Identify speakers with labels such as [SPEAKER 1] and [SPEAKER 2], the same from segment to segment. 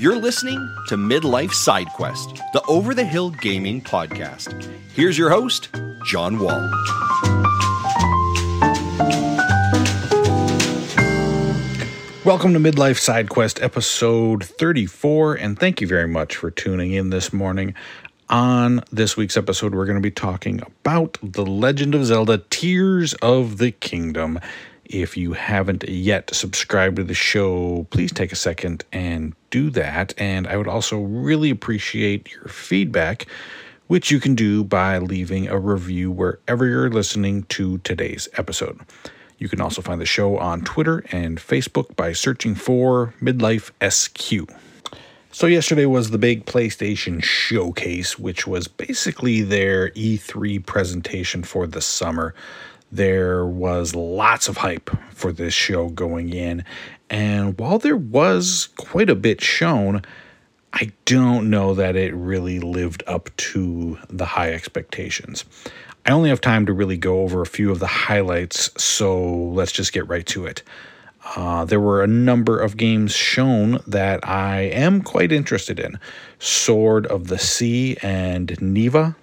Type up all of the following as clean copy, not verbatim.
[SPEAKER 1] You're listening to Midlife Side Quest, the Over the Hill Gaming Podcast. Here's your host, John Wall.
[SPEAKER 2] Welcome to Midlife Side Quest, episode 34, and thank you very much for tuning in this morning. On this week's episode, we're going to be talking about The Legend of Zelda: Tears of the Kingdom. If you haven't yet subscribed to the show, please take a second and do that. And I would also really appreciate your feedback, which you can do by leaving a review wherever you're listening to today's episode. You can also find the show on Twitter and Facebook by searching for Midlife SQ. So yesterday was the big PlayStation Showcase, which was basically their E3 presentation for the summer. There was lots of hype for this show going in, and while there was quite a bit shown, I don't know that it really lived up to the high expectations. I only have time to really go over a few of the highlights, so let's just get right to it. There were a number of games shown that I am quite interested in. Sword of the Sea and Neva,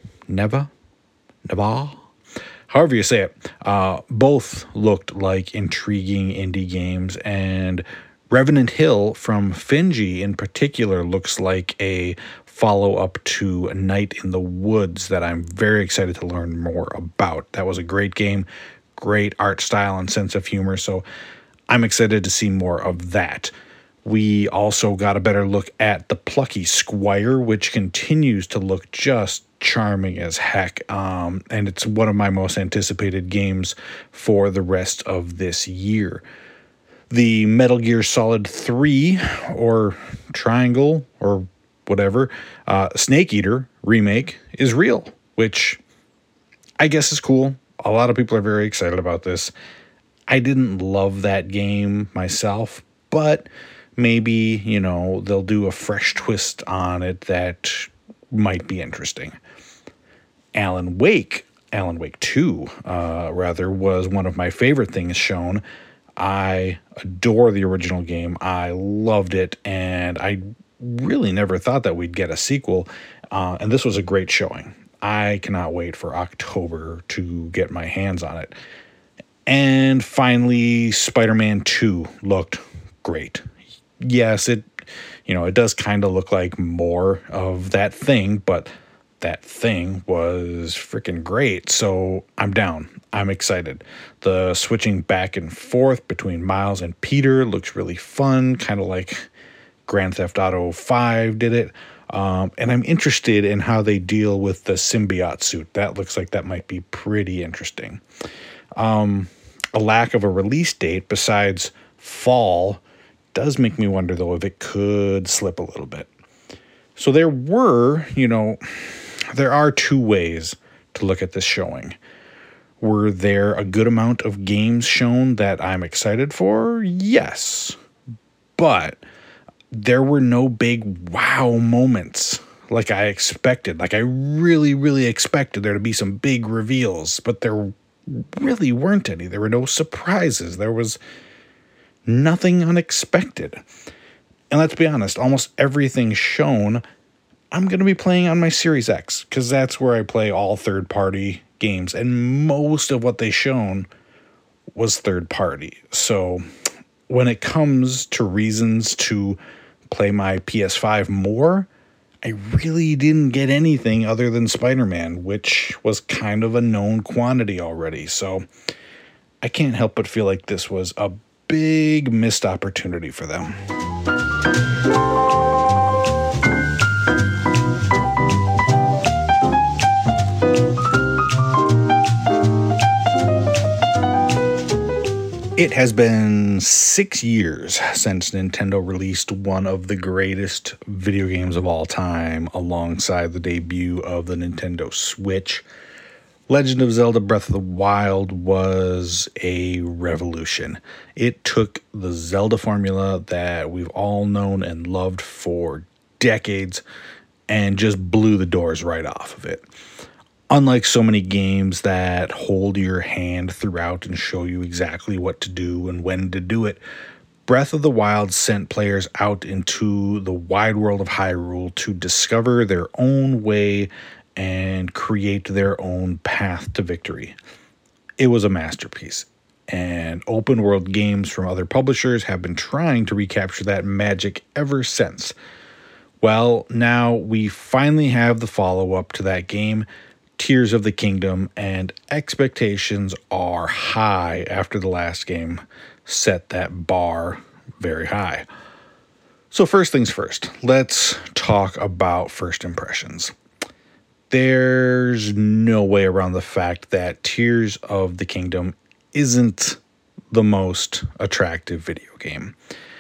[SPEAKER 2] however you say it, both looked like intriguing indie games, and Revenant Hill from Finji in particular looks like a follow-up to Night in the Woods that I'm very excited to learn more about. That was a great game, great art style and sense of humor, so I'm excited to see more of that. We also got a better look at The Plucky Squire, which continues to look just charming as heck, and it's one of my most anticipated games for the rest of this year. The Metal Gear Solid 3, or Triangle, or whatever, Snake Eater remake is real, which I guess is cool. A lot of people are very excited about this. I didn't love that game myself, but maybe, they'll do a fresh twist on it that might be interesting. Alan Wake 2, was one of my favorite things shown. I adore the original game. I loved it, and I really never thought that we'd get a sequel, and this was a great showing. I cannot wait for October to get my hands on it. And finally, Spider-Man 2 looked great. Yes, it does kind of look like more of that thing, but that thing was freaking great, so I'm down. I'm excited. The switching back and forth between Miles and Peter looks really fun, kind of like Grand Theft Auto 5 did it. And I'm interested in how they deal with the symbiote suit. That looks like that might be pretty interesting. A lack of a release date besides fall does make me wonder, though, if it could slip a little bit. So there are two ways to look at this showing. Were there a good amount of games shown that I'm excited for? Yes. But there were no big wow moments like I expected. Like I really, really expected there to be some big reveals, but there really weren't any. There were no surprises. There was nothing unexpected. And let's be honest, almost everything shown, I'm going to be playing on my Series X, because that's where I play all third-party games, and most of what they shown was third-party. So when it comes to reasons to play my PS5 more, I really didn't get anything other than Spider-Man, which was kind of a known quantity already. So I can't help but feel like this was a big missed opportunity for them. It has been 6 years since Nintendo released one of the greatest video games of all time alongside the debut of the Nintendo Switch. Legend of Zelda: Breath of the Wild was a revolution. It took the Zelda formula that we've all known and loved for decades and just blew the doors right off of it. Unlike so many games that hold your hand throughout and show you exactly what to do and when to do it, Breath of the Wild sent players out into the wide world of Hyrule to discover their own way and create their own path to victory. It was a masterpiece, and open world games from other publishers have been trying to recapture that magic ever since. Well, now we finally have the follow-up to that game, Tears of the Kingdom, and expectations are high after the last game set that bar very high. So first things first, let's talk about first impressions. There's no way around the fact that Tears of the Kingdom isn't the most attractive video game.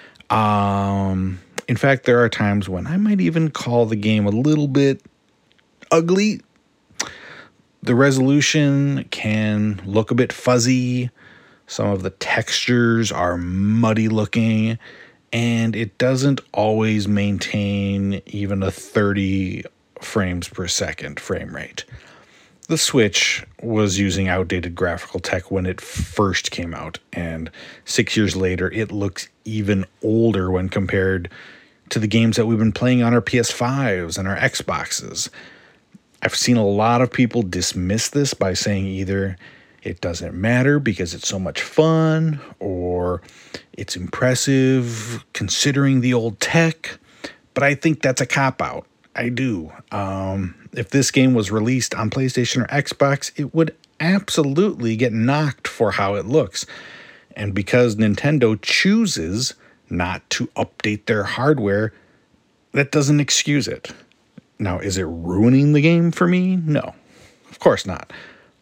[SPEAKER 2] In fact, there are times when I might even call the game a little bit ugly. The resolution can look a bit fuzzy. Some of the textures are muddy looking, and it doesn't always maintain even a 30 frames per second frame rate. The Switch was using outdated graphical tech when it first came out, and 6 years later, it looks even older when compared to the games that we've been playing on our PS5s and our Xboxes. I've seen a lot of people dismiss this by saying either it doesn't matter because it's so much fun, or it's impressive considering the old tech, but I think that's a cop-out. I do. If this game was released on PlayStation or Xbox, it would absolutely get knocked for how it looks. And because Nintendo chooses not to update their hardware, that doesn't excuse it. Now, is it ruining the game for me? No, of course not.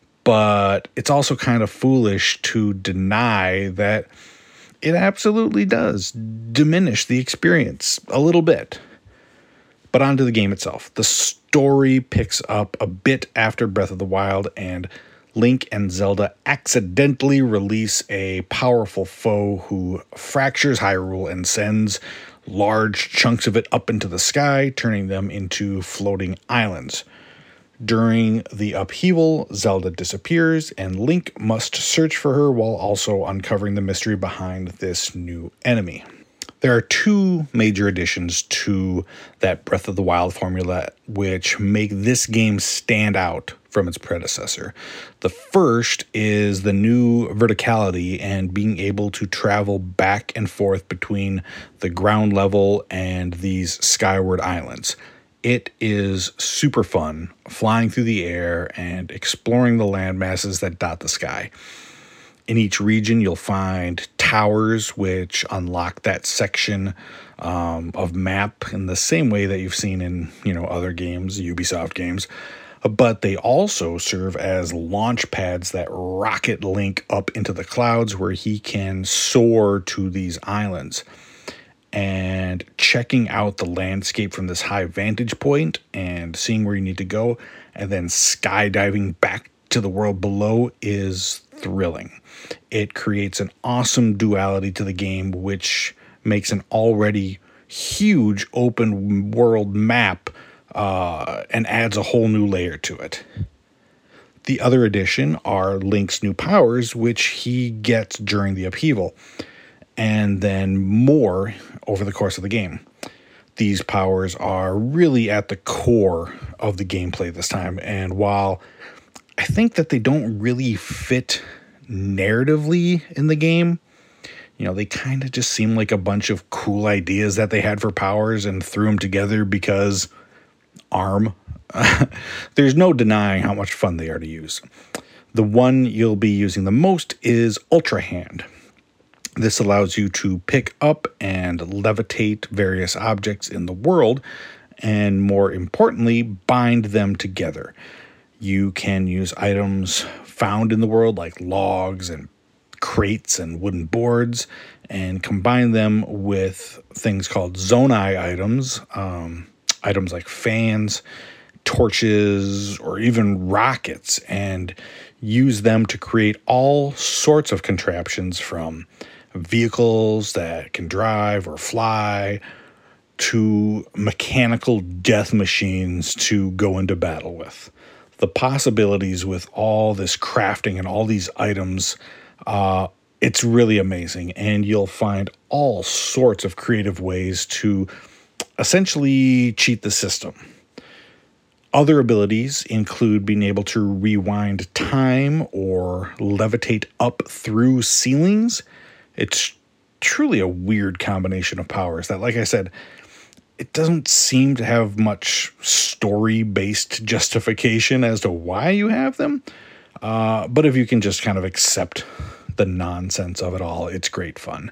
[SPEAKER 2] But it's also kind of foolish to deny that it absolutely does diminish the experience a little bit. But onto the game itself. The story picks up a bit after Breath of the Wild, and Link and Zelda accidentally release a powerful foe who fractures Hyrule and sends large chunks of it up into the sky, turning them into floating islands. During the upheaval, Zelda disappears, and Link must search for her while also uncovering the mystery behind this new enemy. There are two major additions to that Breath of the Wild formula which make this game stand out from its predecessor. The first is the new verticality and being able to travel back and forth between the ground level and these skyward islands. It is super fun flying through the air and exploring the landmasses that dot the sky. In each region, you'll find towers which unlock that section of map in the same way that you've seen in, other games, Ubisoft games. But they also serve as launch pads that rocket Link up into the clouds where he can soar to these islands. And checking out the landscape from this high vantage point and seeing where you need to go and then skydiving back to the world below is thrilling. It creates an awesome duality to the game, which makes an already huge open world map and adds a whole new layer to it. The other addition are Link's new powers, which he gets during the upheaval, and then more over the course of the game. These powers are really at the core of the gameplay this time, and while I think that they don't really fit narratively in the game, they kind of just seem like a bunch of cool ideas that they had for powers and threw them together because ARM. There's no denying how much fun they are to use. The one you'll be using the most is Ultra Hand. This allows you to pick up and levitate various objects in the world, and more importantly, bind them together. You can use items found in the world like logs and crates and wooden boards and combine them with things called Zonai items, items like fans, torches, or even rockets, and use them to create all sorts of contraptions from vehicles that can drive or fly to mechanical death machines to go into battle with. The possibilities with all this crafting and all these items It's really amazing, and you'll find all sorts of creative ways to essentially cheat the system. Other abilities include being able to rewind time or levitate up through ceilings. It's truly a weird combination of powers that, like I said, it doesn't seem to have much story-based justification as to why you have them. But if you can just kind of accept the nonsense of it all, it's great fun.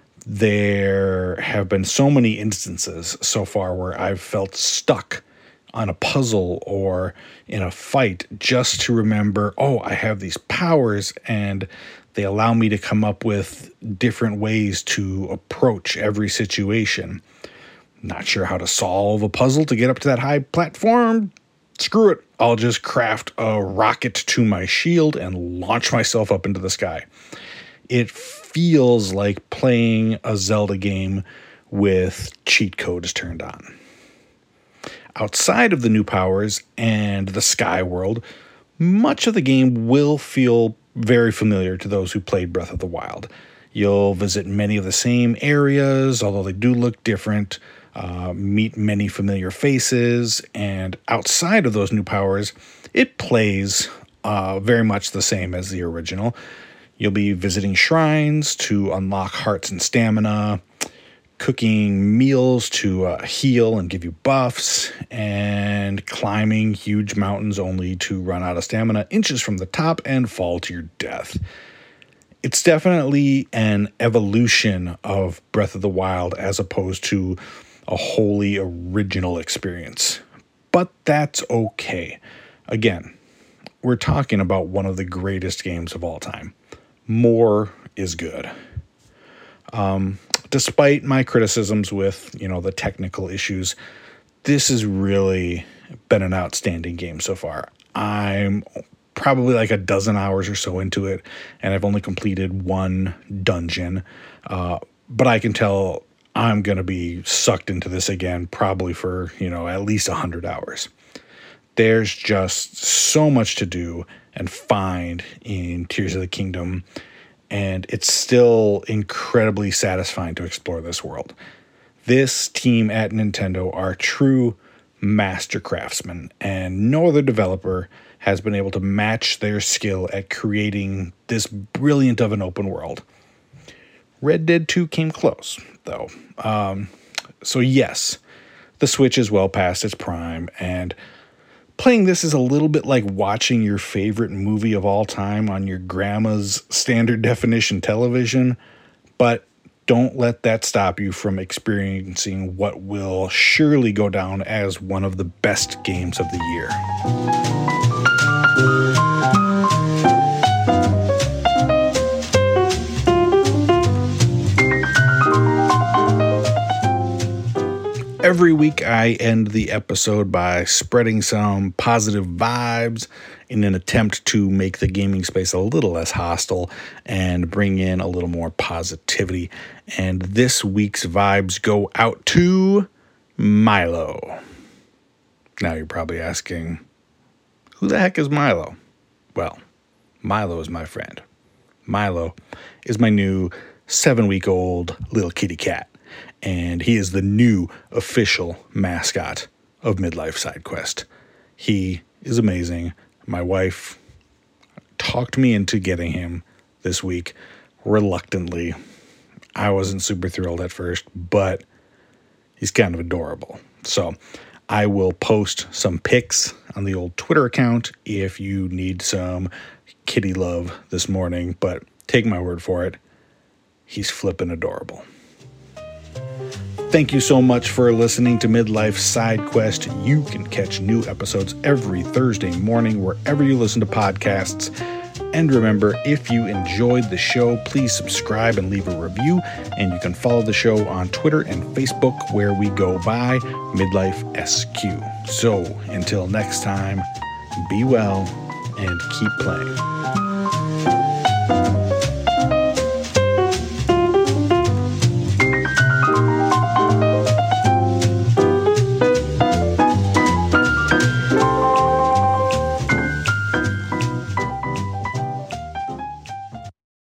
[SPEAKER 2] There have been so many instances so far where I've felt stuck on a puzzle or in a fight just to remember, oh, I have these powers, and they allow me to come up with different ways to approach every situation. Not sure how to solve a puzzle to get up to that high platform? Screw it. I'll just craft a rocket to my shield and launch myself up into the sky. It feels like playing a Zelda game with cheat codes turned on. Outside of the new powers and the sky world, much of the game will feel very familiar to those who played Breath of the Wild. You'll visit many of the same areas, although they do look different, meet many familiar faces, and outside of those new powers, it plays very much the same as the original. You'll be visiting shrines to unlock hearts and stamina, cooking meals to heal and give you buffs, and climbing huge mountains only to run out of stamina inches from the top and fall to your death. It's definitely an evolution of Breath of the Wild as opposed to a wholly original experience. But that's okay. Again, we're talking about one of the greatest games of all time. More is good. Despite my criticisms with, the technical issues, this has really been an outstanding game so far. I'm probably like a dozen hours or so into it, and I've only completed one dungeon. But I can tell I'm going to be sucked into this again, probably for, at least 100 hours. There's just so much to do and find in Tears of the Kingdom, and it's still incredibly satisfying to explore this world. This team at Nintendo are true master craftsmen, and no other developer has been able to match their skill at creating this brilliant of an open world. Red Dead 2 came close, though. So yes, the Switch is well past its prime, and playing this is a little bit like watching your favorite movie of all time on your grandma's standard definition television, but don't let that stop you from experiencing what will surely go down as one of the best games of the year. Every week I end the episode by spreading some positive vibes in an attempt to make the gaming space a little less hostile and bring in a little more positivity. And this week's vibes go out to Milo. Now you're probably asking, who the heck is Milo? Well, Milo is my friend. Milo is my new 7-week-old little kitty cat. And he is the new official mascot of Midlife Side Quest. He is amazing. My wife talked me into getting him this week reluctantly. I wasn't super thrilled at first, but he's kind of adorable. So I will post some pics on the old Twitter account if you need some kitty love this morning, but take my word for it, he's flippin' adorable. Thank you so much for listening to Midlife Side Quest. You can catch new episodes every Thursday morning wherever you listen to podcasts. And remember, if you enjoyed the show, please subscribe and leave a review. And you can follow the show on Twitter and Facebook, where we go by Midlife SQ. So until next time, be well and keep playing.